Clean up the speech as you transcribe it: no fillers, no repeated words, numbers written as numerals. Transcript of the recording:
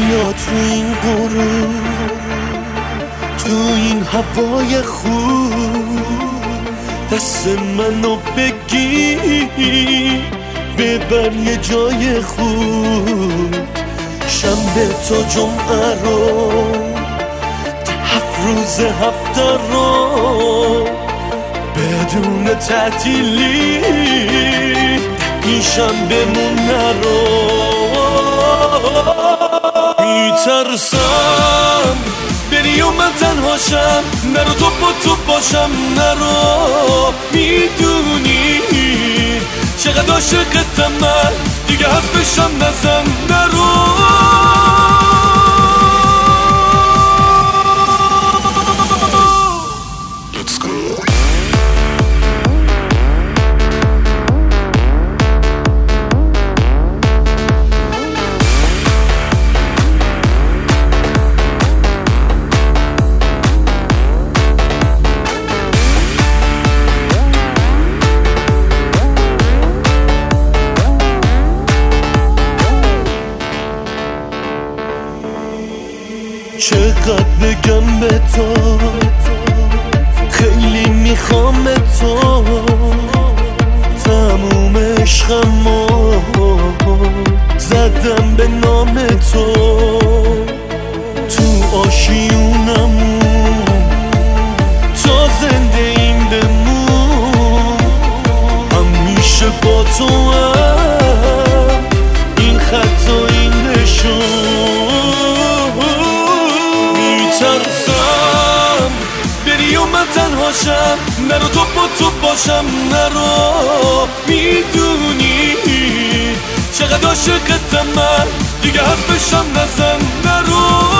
بیا تو این غروب، تو این هوای خوب، دست منو بگیر ببر یه جای خوب. شنبه تا جمعه رو، 7 روز هفته رو بدون تعطیلی این شنبه‌مون نرو. میترسم بری و من تنهاشم، نرو تو با تو باشم، نرو. میدونی چقدر عاشقتم من، دیگه حرفشم نزن، نرو. چقدر بگم به تو، خیلی میخوام به تو، تموم عشقمو زدم به نام تو. تو آشیونمون تا زنده این بمون، همیشه با تو هم این خط و این نشون. میترسم بری و من تنهاشم، نرو تو با تو باشم، نرو. میدونی چقدر عاشقتم من، دیگه حرفشم نزن، نرو.